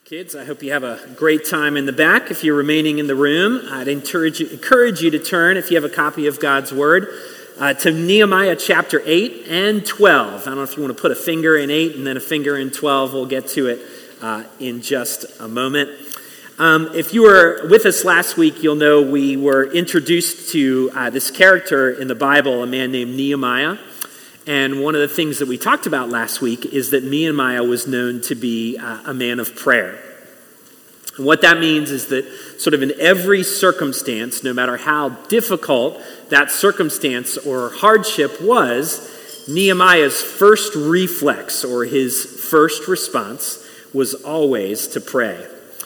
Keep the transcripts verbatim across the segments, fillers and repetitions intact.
Kids, I hope you have a great time in the back. If you're remaining in the room, I'd encourage you, encourage you to turn, if you have a copy of God's Word, uh, to Nehemiah chapter eight and twelve. I don't know if you want to put a finger in eight and then a finger in twelve. We'll get to it uh, in just a moment. Um, if you were with us last week, you'll know we were introduced to uh, this character in the Bible, a man named Nehemiah. And one of the things that we talked about last week is that Nehemiah was known to be uh, a man of prayer. And what that means is that sort of in every circumstance, no matter how difficult that circumstance or hardship was, Nehemiah's first reflex or his first response was always to pray.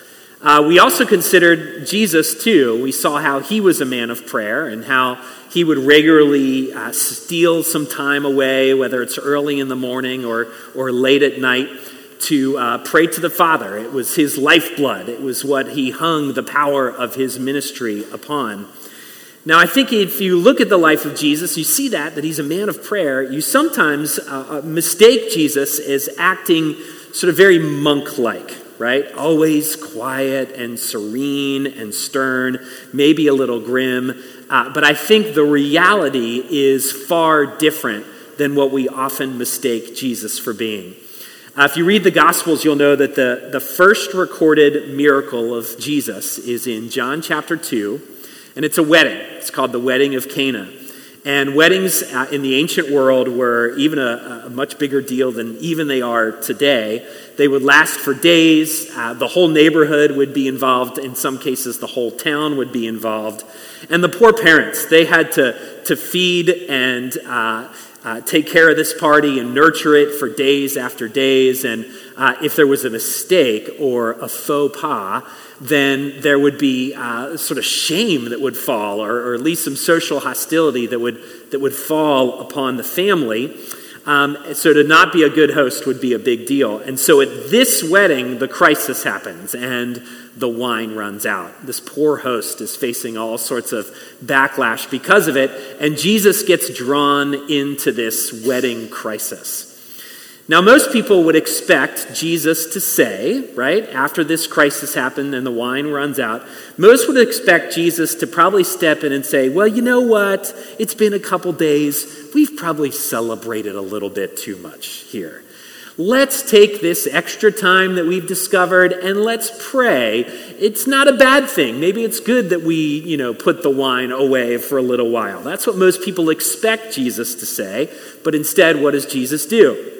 Uh, we also considered Jesus too. We saw how he was a man of prayer and how he would regularly uh, steal some time away, whether it's early in the morning or, or late at night, to uh, pray to the Father. It was his lifeblood. It was what he hung the power of his ministry upon. Now, I think if you look at the life of Jesus, you see that, that he's a man of prayer. You sometimes uh, mistake Jesus as acting sort of very monk-like, right? Always quiet and serene and stern, maybe a little grim. Uh, but I think the reality is far different than what we often mistake Jesus for being. Uh, if you read the Gospels, you'll know that the, the first recorded miracle of Jesus is in John chapter two, and it's a wedding. It's called the Wedding of Cana. And weddings uh, in the ancient world were even a, a much bigger deal than even they are today. They would last for days. Uh, the whole neighborhood would be involved. In some cases, the whole town would be involved. And the poor parents, they had to, to feed and uh, uh, take care of this party and nurture it for days after days. And uh, if there was a mistake or a faux pas, then there would be uh, sort of shame that would fall, or, or at least some social hostility that would that would fall upon the family. Um, so to not be a good host would be a big deal. And so at this wedding, the crisis happens and the wine runs out. This poor host is facing all sorts of backlash because of it, and Jesus gets drawn into this wedding crisis. Now, most people would expect Jesus to say, right, after this crisis happened and the wine runs out, most would expect Jesus to probably step in and say, well, you know what? It's been a couple days. We've probably celebrated a little bit too much here. Let's take this extra time that we've discovered and let's pray. It's not a bad thing. Maybe it's good that we, you know, put the wine away for a little while. That's what most people expect Jesus to say. But instead, what does Jesus do?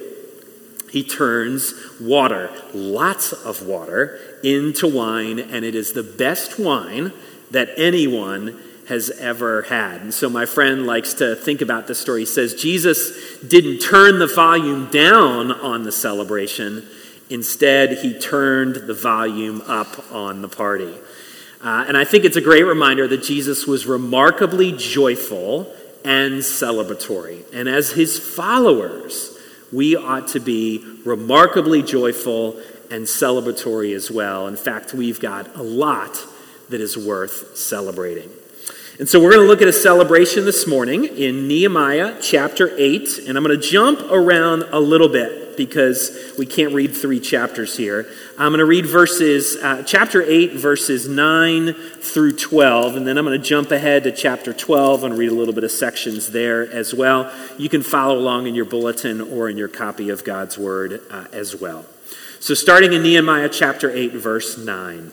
He turns water, lots of water, into wine, and it is the best wine that anyone has ever had. And so my friend likes to think about this story. He says Jesus didn't turn the volume down on the celebration. Instead, he turned the volume up on the party. Uh, and I think it's a great reminder that Jesus was remarkably joyful and celebratory. And as his followers, we ought to be remarkably joyful and celebratory as well. In fact, we've got a lot that is worth celebrating. And so we're going to look at a celebration this morning in Nehemiah chapter eight. And I'm going to jump around a little bit because we can't read three chapters here. I'm going to read verses, uh, chapter eight, verses nine through twelve. And then I'm going to jump ahead to chapter twelve and read a little bit of sections there as well. You can follow along in your bulletin or in your copy of God's Word uh, as well. So starting in Nehemiah chapter eight, verse nine.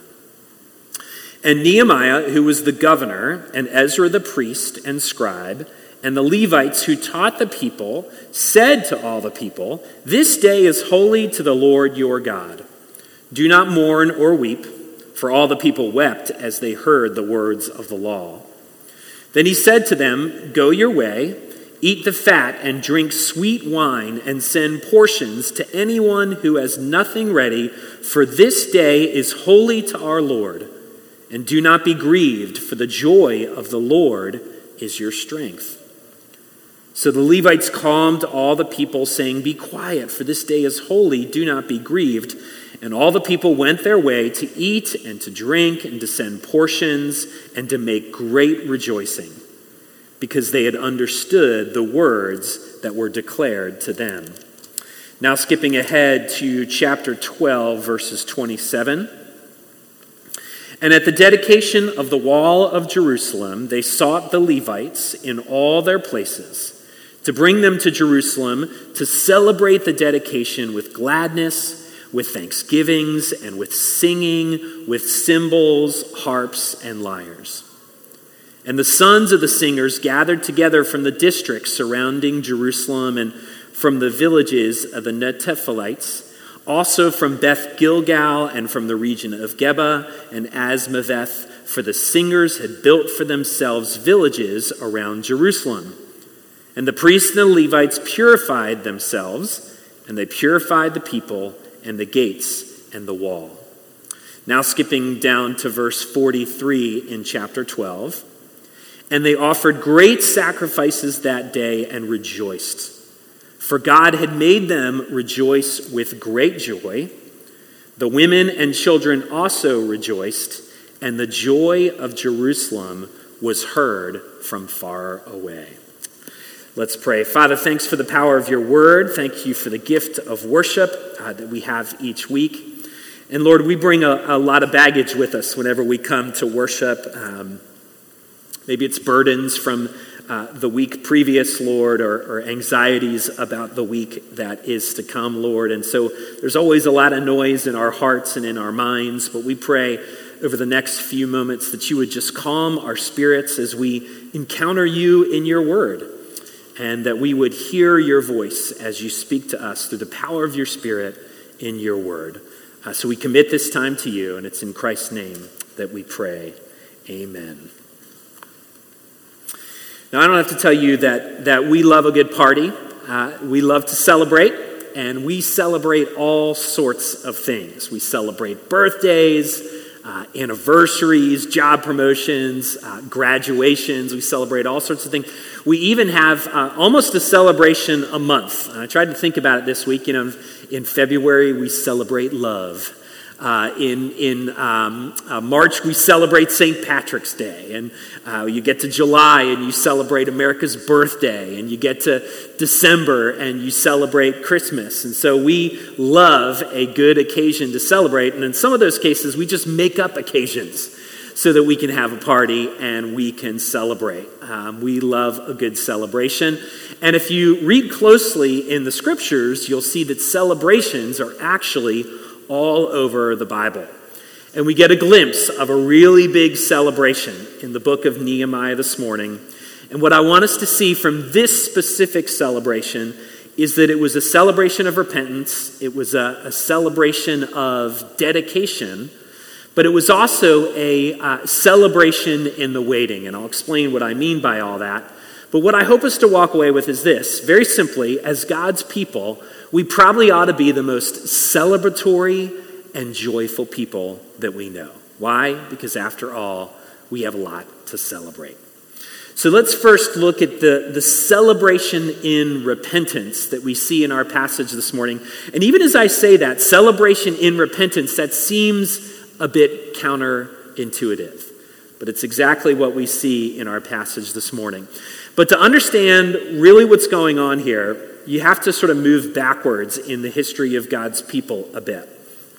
And Nehemiah, who was the governor, and Ezra the priest and scribe, and the Levites who taught the people, said to all the people, "This day is holy to the Lord your God. Do not mourn or weep," for all the people wept as they heard the words of the law. Then he said to them, "Go your way, eat the fat and drink sweet wine, and send portions to anyone who has nothing ready, for this day is holy to our Lord. And do not be grieved, for the joy of the Lord is your strength." So the Levites calmed all the people, saying, "Be quiet, for this day is holy. Do not be grieved." And all the people went their way to eat and to drink and to send portions and to make great rejoicing, because they had understood the words that were declared to them. Now skipping ahead to chapter twelve, verses twenty-seven. And at the dedication of the wall of Jerusalem, they sought the Levites in all their places to bring them to Jerusalem to celebrate the dedication with gladness, with thanksgivings, and with singing, with cymbals, harps, and lyres. And the sons of the singers gathered together from the districts surrounding Jerusalem and from the villages of the Netophahites, also from Beth Gilgal and from the region of Geba and Asmaveth, for the singers had built for themselves villages around Jerusalem. And the priests and the Levites purified themselves, and they purified the people and the gates and the wall. Now skipping down to verse forty-three in chapter twelve. And they offered great sacrifices that day and rejoiced. For God had made them rejoice with great joy. The women and children also rejoiced, and the joy of Jerusalem was heard from far away. Let's pray. Father, thanks for the power of your word. Thank you for the gift of worship uh, that we have each week. And Lord, we bring a, a lot of baggage with us whenever we come to worship. Um, maybe it's burdens from Uh, the week previous, Lord, or, or anxieties about the week that is to come, Lord. And so there's always a lot of noise in our hearts and in our minds, but we pray over the next few moments that you would just calm our spirits as we encounter you in your word, and that we would hear your voice as you speak to us through the power of your Spirit in your word. Uh, so we commit this time to you, and it's in Christ's name that we pray. Amen. Now, I don't have to tell you that, that we love a good party. Uh, we love to celebrate, and we celebrate all sorts of things. We celebrate birthdays, uh, anniversaries, job promotions, uh, graduations. We celebrate all sorts of things. We even have uh, almost a celebration a month. And I tried to think about it this week. You know, in February, we celebrate love. Uh, in in um, uh, March, we celebrate Saint Patrick's Day, and uh, you get to July and you celebrate America's birthday, and you get to December and you celebrate Christmas. And so we love a good occasion to celebrate, and in some of those cases, we just make up occasions so that we can have a party and we can celebrate. Um, we love a good celebration. And if you read closely in the scriptures, you'll see that celebrations are actually all over the Bible. And we get a glimpse of a really big celebration in the book of Nehemiah this morning. And what I want us to see from this specific celebration is that it was a celebration of repentance, it was a, a celebration of dedication, but it was also a uh, celebration in the waiting. And I'll explain what I mean by all that. But what I hope us to walk away with is this. Very simply, as God's people, we probably ought to be the most celebratory and joyful people that we know. Why? Because after all, we have a lot to celebrate. So let's first look at the, the celebration in repentance that we see in our passage this morning. And even as I say that, celebration in repentance, that seems a bit counterintuitive. But it's exactly what we see in our passage this morning. But to understand really what's going on here, you have to sort of move backwards in the history of God's people a bit.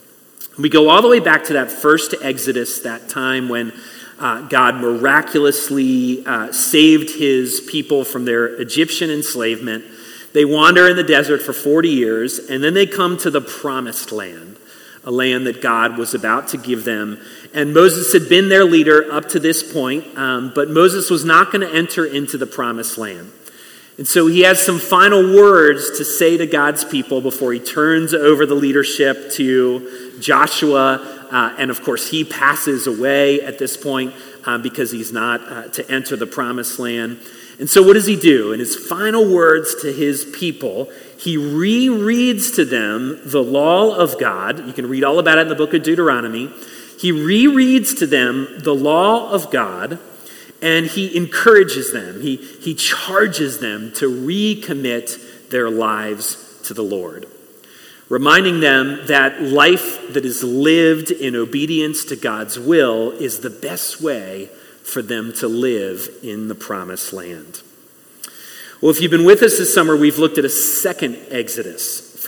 We go all the way back to that first Exodus, that time when uh, God miraculously uh, saved his people from their Egyptian enslavement. They wander in the desert for forty years, and then they come to the promised land, a land that God was about to give them. And Moses had been their leader up to this point, um, but Moses was not going to enter into the promised land. And so he has some final words to say to God's people before he turns over the leadership to Joshua. Uh, and of course, he passes away at this point uh, because he's not uh, to enter the promised land. And so what does he do? In his final words to his people, he rereads to them the law of God. You can read all about it in the book of Deuteronomy. He rereads to them the law of God, and he encourages them. He, he charges them to recommit their lives to the Lord, reminding them that life that is lived in obedience to God's will is the best way for them to live in the promised land. Well, if you've been with us this summer, we've looked at a second Exodus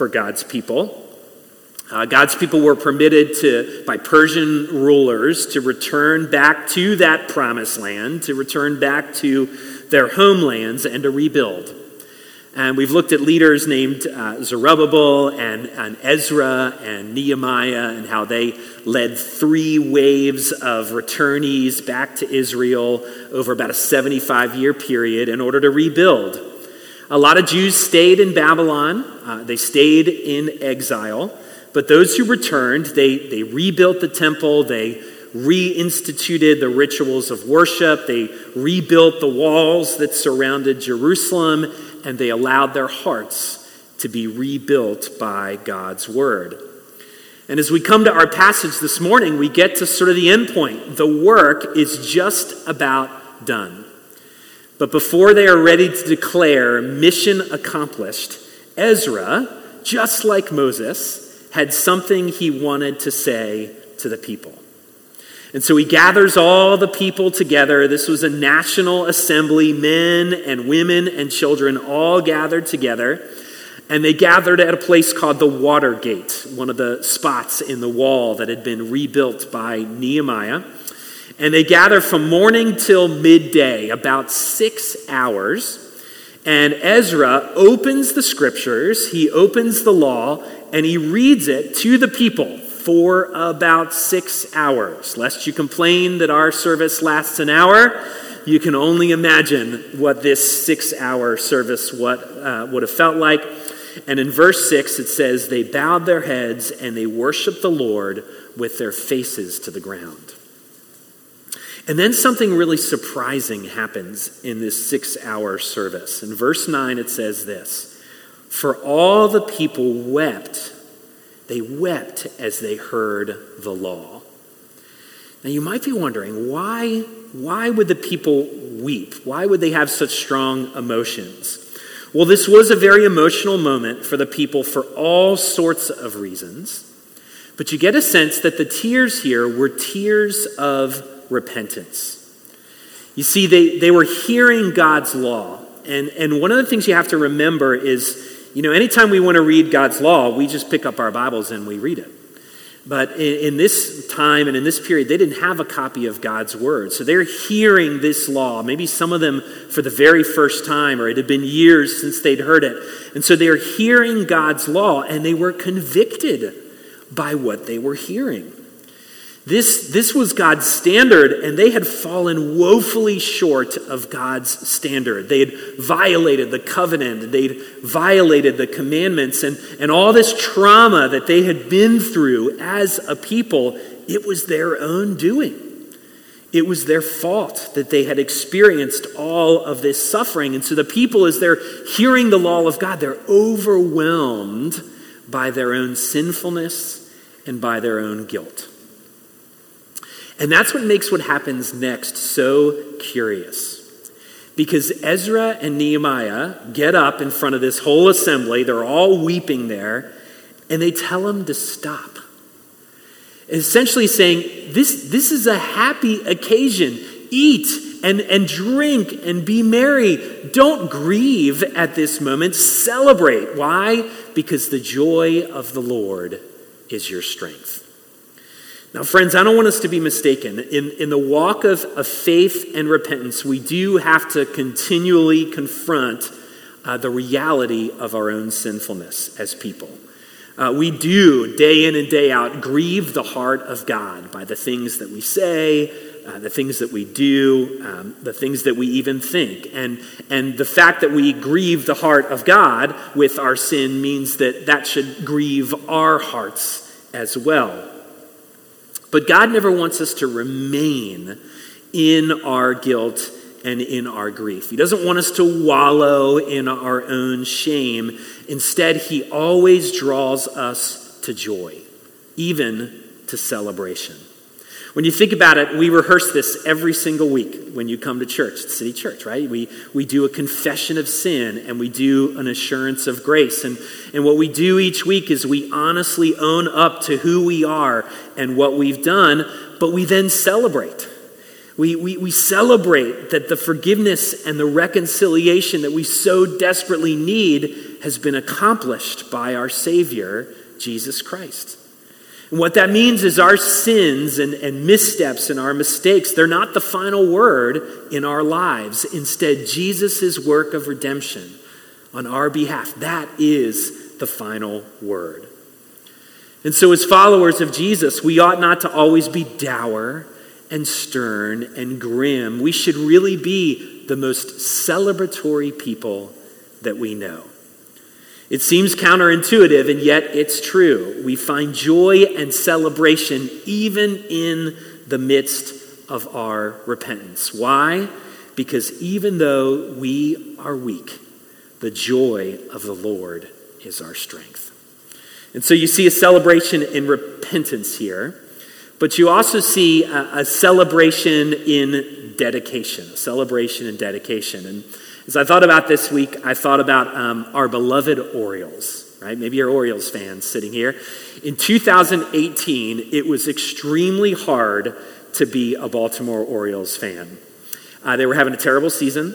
for God's people. Uh, God's people were permitted to, by Persian rulers, to return back to that promised land, to return back to their homelands and to rebuild. And we've looked at leaders named uh, Zerubbabel and, and Ezra and Nehemiah and how they led three waves of returnees back to Israel over about a seventy-five year period in order to rebuild. A lot of Jews stayed in Babylon. Uh, they stayed in exile. But those who returned, they, they rebuilt the temple, they reinstituted the rituals of worship, they rebuilt the walls that surrounded Jerusalem, and they allowed their hearts to be rebuilt by God's word. And as we come to our passage this morning, we get to sort of the end point. The work is just about done. But before they are ready to declare mission accomplished, Ezra, just like Moses, had something he wanted to say to the people. And so he gathers all the people together. This was a national assembly, men and women and children all gathered together. And they gathered at a place called the Water Gate, one of the spots in the wall that had been rebuilt by Nehemiah. And they gather from morning till midday, about six hours. And Ezra opens the scriptures, he opens the law, and he reads it to the people for about six hours. Lest you complain that our service lasts an hour, you can only imagine what this six-hour service what uh, would have felt like. And in verse six, it says, they bowed their heads and they worshiped the Lord with their faces to the ground. And then something really surprising happens in this six-hour service. In verse nine, it says this, for all the people wept, they wept as they heard the law. Now you might be wondering, why, why would the people weep? Why would they have such strong emotions? Well, this was a very emotional moment for the people for all sorts of reasons. But you get a sense that the tears here were tears of repentance. You see, they, they were hearing God's law. And, and one of the things you have to remember is, you know, anytime we want to read God's law, we just pick up our Bibles and we read it. But in, in this time and in this period, they didn't have a copy of God's word. So they're hearing this law, maybe some of them for the very first time, or it had been years since they'd heard it. And so they're hearing God's law, and they were convicted by what they were hearing. This, this was God's standard, and they had fallen woefully short of God's standard. They had violated the covenant. They'd violated the commandments, and, and all this trauma that they had been through as a people, it was their own doing. It was their fault that they had experienced all of this suffering. And so the people, as they're hearing the law of God, they're overwhelmed by their own sinfulness and by their own guilt. And that's what makes what happens next so curious. Because Ezra and Nehemiah get up in front of this whole assembly, they're all weeping there, and they tell them to stop. Essentially saying, this, this is a happy occasion. Eat and, and drink and be merry. Don't grieve at this moment. Celebrate. Why? Because the joy of the Lord is your strength. Now, friends, I don't want us to be mistaken. In, in the walk of, of faith and repentance, we do have to continually confront uh, the reality of our own sinfulness as people. Uh, we do, day in and day out, grieve the heart of God by the things that we say, uh, the things that we do, um, the things that we even think. And, and the fact that we grieve the heart of God with our sin means that that should grieve our hearts as well. But God never wants us to remain in our guilt and in our grief. He doesn't want us to wallow in our own shame. Instead, he always draws us to joy, even to celebration. When you think about it, we rehearse this every single week when you come to church, City Church, right? We we do a confession of sin and we do an assurance of grace. And, and what we do each week is we honestly own up to who we are and what we've done, but we then celebrate. We, we, we celebrate that the forgiveness and the reconciliation that we so desperately need has been accomplished by our Savior, Jesus Christ. And what that means is our sins and, and missteps and our mistakes, they're not the final word in our lives. Instead, Jesus' work of redemption on our behalf, that is the final word. And so as followers of Jesus, we ought not to always be dour and stern and grim. We should really be the most celebratory people that we know. It seems counterintuitive, and yet it's true. We find joy and celebration even in the midst of our repentance. Why? Because even though we are weak, the joy of the Lord is our strength. And so you see a celebration in repentance here. But you also see a, a celebration in dedication, a celebration in dedication. And as I thought about this week, I thought about um, our beloved Orioles, right? Maybe you're Orioles fans sitting here. In two thousand eighteen, it was extremely hard to be a Baltimore Orioles fan. Uh, they were having a terrible season.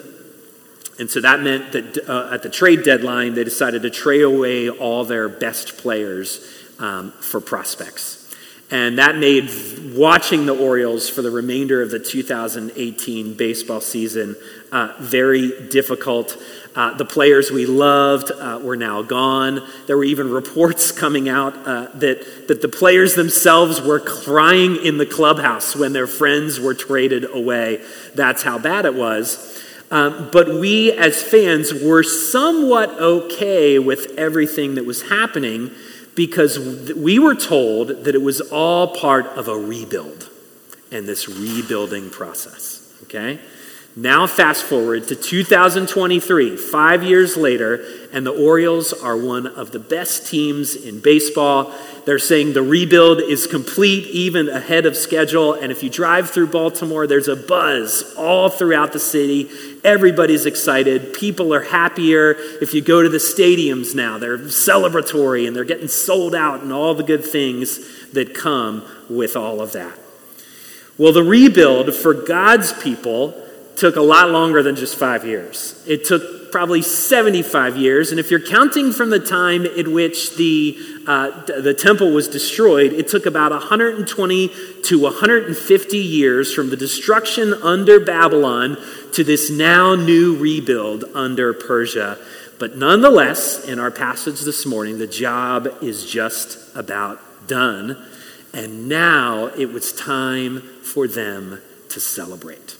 And so that meant that uh, at the trade deadline, they decided to trade away all their best players um, for prospects. And that made watching the Orioles for the remainder of the two thousand eighteen baseball season uh, very difficult. Uh, the players we loved uh, were now gone. There were even reports coming out uh, that, that the players themselves were crying in the clubhouse when their friends were traded away. That's how bad it was. Um, but we as fans were somewhat okay with everything that was happening, because we were told that it was all part of a rebuild and this rebuilding process, okay? Now fast forward to two thousand twenty-three, five years later, and the Orioles are one of the best teams in baseball. They're saying the rebuild is complete, even ahead of schedule. And if you drive through Baltimore, there's a buzz all throughout the city. Everybody's excited. People are happier. If you go to the stadiums now, they're celebratory and they're getting sold out and all the good things that come with all of that. Well, the rebuild for God's people took a lot longer than just five years. It took probably seventy-five years, and if you're counting from the time in which the uh, the temple was destroyed, it took about one hundred twenty to one hundred fifty years from the destruction under Babylon to this now new rebuild under Persia. But nonetheless, in our passage this morning, the job is just about done, and now it was time for them to celebrate.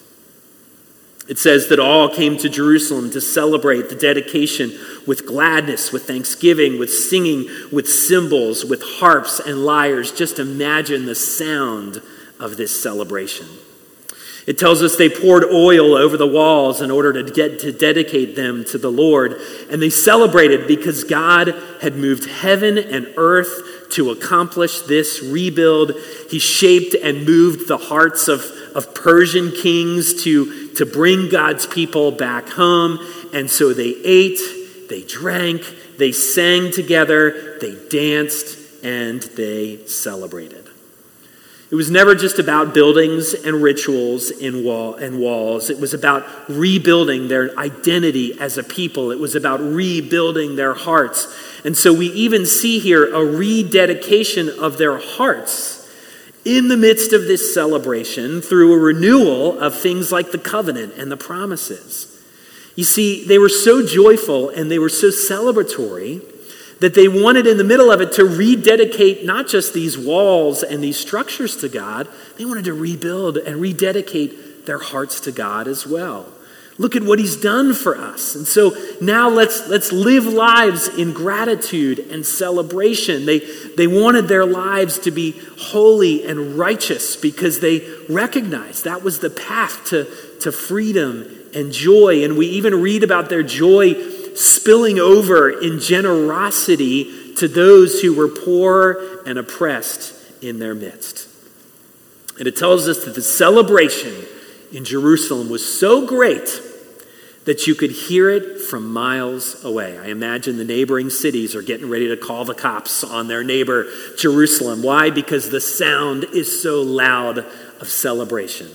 It says that all came to Jerusalem to celebrate the dedication with gladness, with thanksgiving, with singing, with cymbals, with harps and lyres. Just imagine the sound of this celebration. It tells us they poured oil over the walls in order to get to dedicate them to the Lord. And they celebrated because God had moved heaven and earth to accomplish this rebuild. He shaped and moved the hearts of, of Persian kings to, to bring God's people back home. And so they ate, they drank, they sang together, they danced, and they celebrated. It was never just about buildings and rituals in wall and walls. It was about rebuilding their identity as a people. It was about rebuilding their hearts. And so we even see here a rededication of their hearts in the midst of this celebration through a renewal of things like the covenant and the promises. You see, they were so joyful and they were so celebratory that they wanted in the middle of it to rededicate not just these walls and these structures to God, they wanted to rebuild and rededicate their hearts to God as well. Look at what he's done for us. And so now let's let's live lives in gratitude and celebration. They, they wanted their lives to be holy and righteous because they recognized that was the path to, to freedom and joy. And we even read about their joy spilling over in generosity to those who were poor and oppressed in their midst. And it tells us that the celebration in Jerusalem was so great that you could hear it from miles away. I imagine the neighboring cities are getting ready to call the cops on their neighbor, Jerusalem. Why? Because the sound is so loud of celebration.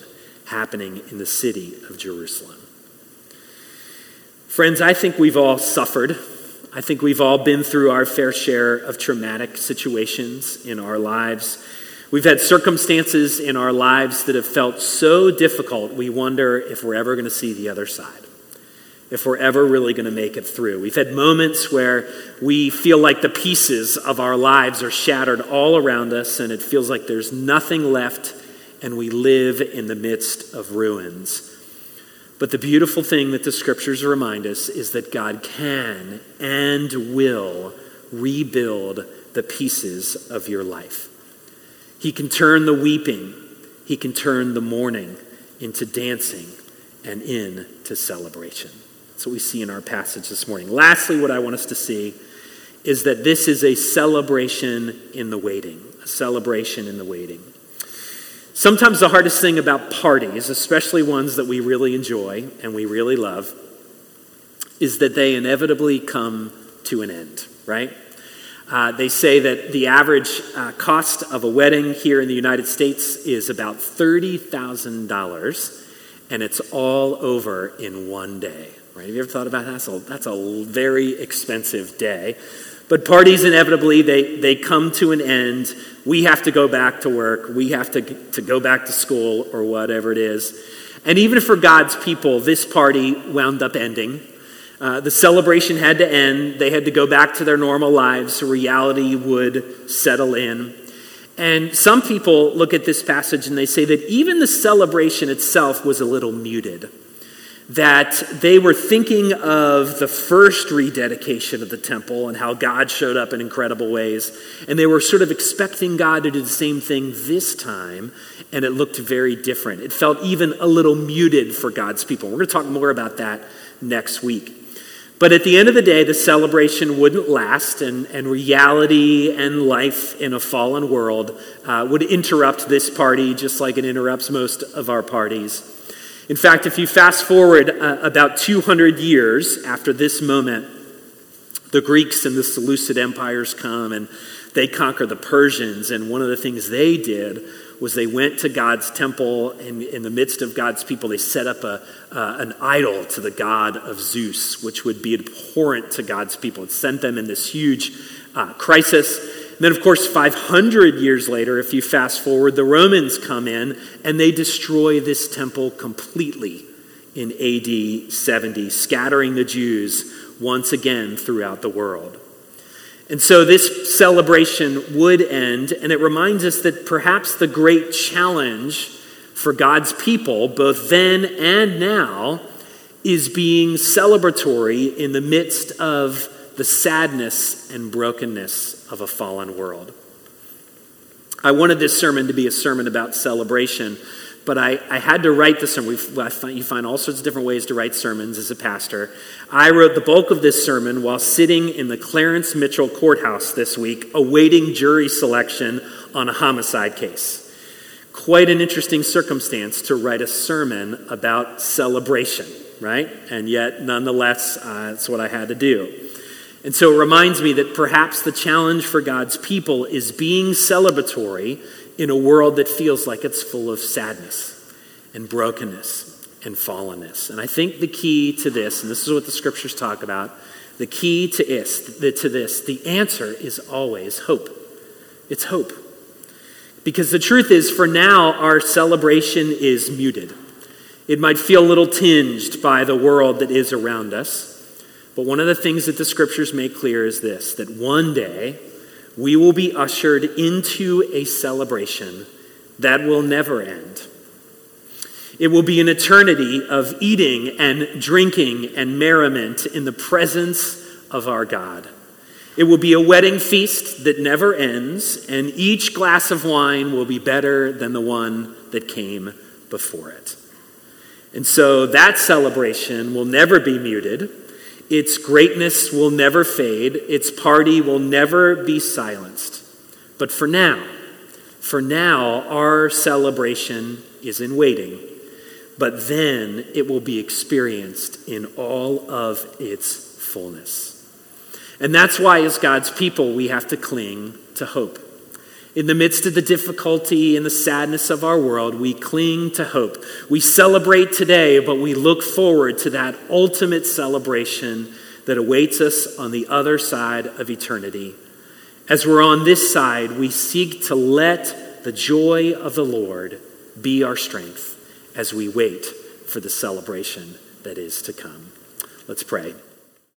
happening in the city of Jerusalem. Friends, I think we've all suffered. I think we've all been through our fair share of traumatic situations in our lives. We've had circumstances in our lives that have felt so difficult, we wonder if we're ever going to see the other side, if we're ever really going to make it through. We've had moments where we feel like the pieces of our lives are shattered all around us, and it feels like there's nothing left, and we live in the midst of ruins. But the beautiful thing that the scriptures remind us is that God can and will rebuild the pieces of your life. He can turn the weeping, he can turn the mourning into dancing and into celebration. That's what we see in our passage this morning. Lastly, what I want us to see is that this is a celebration in the waiting, a celebration in the waiting. Sometimes the hardest thing about parties, especially ones that we really enjoy and we really love, is that they inevitably come to an end, right? Uh, they say that the average uh, cost of a wedding here in the United States is about thirty thousand dollars, and it's all over in one day. Right? Have you ever thought about that? That's a, that's a very expensive day. But parties, inevitably, they, they come to an end. We have to go back to work. We have to, to go back to school or whatever it is. And even for God's people, this party wound up ending. Uh, the celebration had to end. They had to go back to their normal lives so reality would settle in. And some people look at this passage and they say that even the celebration itself was a little muted. That they were thinking of the first rededication of the temple and how God showed up in incredible ways. And they were sort of expecting God to do the same thing this time, and it looked very different. It felt even a little muted for God's people. We're going to talk more about that next week. But at the end of the day, the celebration wouldn't last, and, and reality and life in a fallen world uh, would interrupt this party just like it interrupts most of our parties. In fact, if you fast forward uh, about two hundred years after this moment, the Greeks and the Seleucid empires come and they conquer the Persians. And one of the things they did was they went to God's temple, and in the midst of God's people, they set up a, uh, an idol to the god of Zeus, which would be abhorrent to God's people. It sent them in this huge uh, crisis. And then, of course, five hundred years later, if you fast forward, the Romans come in and they destroy this temple completely in A D seventy, scattering the Jews once again throughout the world. And so this celebration would end, and it reminds us that perhaps the great challenge for God's people, both then and now, is being celebratory in the midst of the sadness and brokenness of a fallen world. I wanted this sermon to be a sermon about celebration, but I, I had to write the sermon. We've, I find, you find all sorts of different ways to write sermons as a pastor. I wrote the bulk of this sermon while sitting in the Clarence Mitchell Courthouse this week, awaiting jury selection on a homicide case. Quite an interesting circumstance to write a sermon about celebration, right? And yet, nonetheless, uh, that's what I had to do. And so it reminds me that perhaps the challenge for God's people is being celebratory in a world that feels like it's full of sadness and brokenness and fallenness. And I think the key to this, and this is what the scriptures talk about, the key to this, to this, the answer is always hope. It's hope. Because the truth is, for now, our celebration is muted. It might feel a little tinged by the world that is around us. But one of the things that the scriptures make clear is this, that one day we will be ushered into a celebration that will never end. It will be an eternity of eating and drinking and merriment in the presence of our God. It will be a wedding feast that never ends, and each glass of wine will be better than the one that came before it. And so that celebration will never be muted. Its greatness will never fade. Its party will never be silenced. But for now, for now, our celebration is in waiting. But then it will be experienced in all of its fullness. And that's why, as God's people, we have to cling to hope. In the midst of the difficulty and the sadness of our world, we cling to hope. We celebrate today, but we look forward to that ultimate celebration that awaits us on the other side of eternity. As we're on this side, we seek to let the joy of the Lord be our strength as we wait for the celebration that is to come. Let's pray.